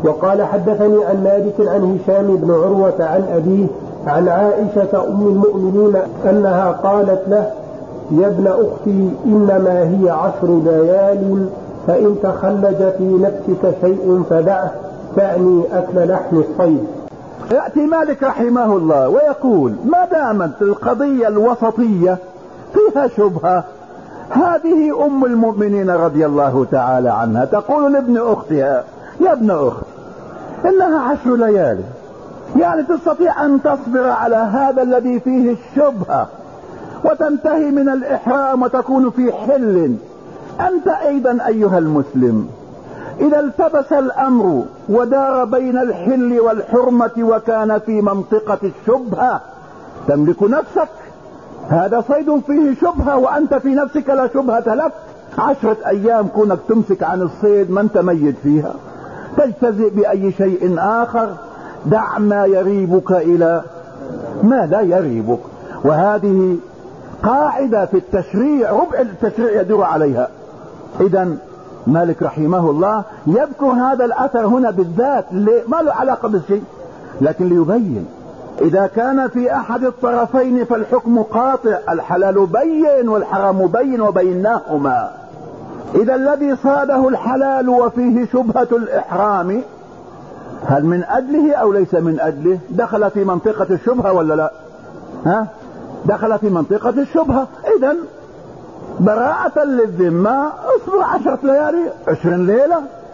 وقال حدثني عن مالك عن هشام بن عروة عن أبيه عن عائشة أم المؤمنين أنها قالت له: يا ابن أختي إنما هي 10 ليال، فإن تخلج في نفسك شيء فدعه، تعني أكل لحم الصيد. يأتي مالك رحمه الله ويقول: ما دامت القضية الوسطية فيها شبهة، هذه أم المؤمنين رضي الله تعالى عنها تقول لابن أختها: يا ابن أخت إنها 10 ليالي، يعني تستطيع أن تصبر على هذا الذي فيه الشبهة وتنتهي من الإحرام وتكون في حل. أنت أيضا أيها المسلم إذا التبس الأمر ودار بين الحل والحرمة وكان في منطقة الشبهة تملك نفسك. هذا صيد فيه شبهة وأنت في نفسك لا شبهة لك. 10 أيام كونك تمسك عن الصيد ما انت ميت فيها، تجتزئ بأي شيء آخر. دع ما يريبك إلى ما لا يريبك. وهذه قاعدة في التشريع، ربع التشريع يدور عليها. إذا مالك رحمه الله يذكر هذا الأثر هنا بالذات، ما له علاقة بالشيء، لكن ليبين إذا كان في أحد الطرفين فالحكم قاطع، الحلال بين والحرام بين وبينهما. إذا الذي صاده الحلال وفيه شبهة الإحرام هل من أجله أو ليس من أجله؟ دخل في منطقة الشبهة ولا لا؟ دخل في منطقة الشبهة. إذن براءة للذمة اصبر 10 ليالي 20 ليلة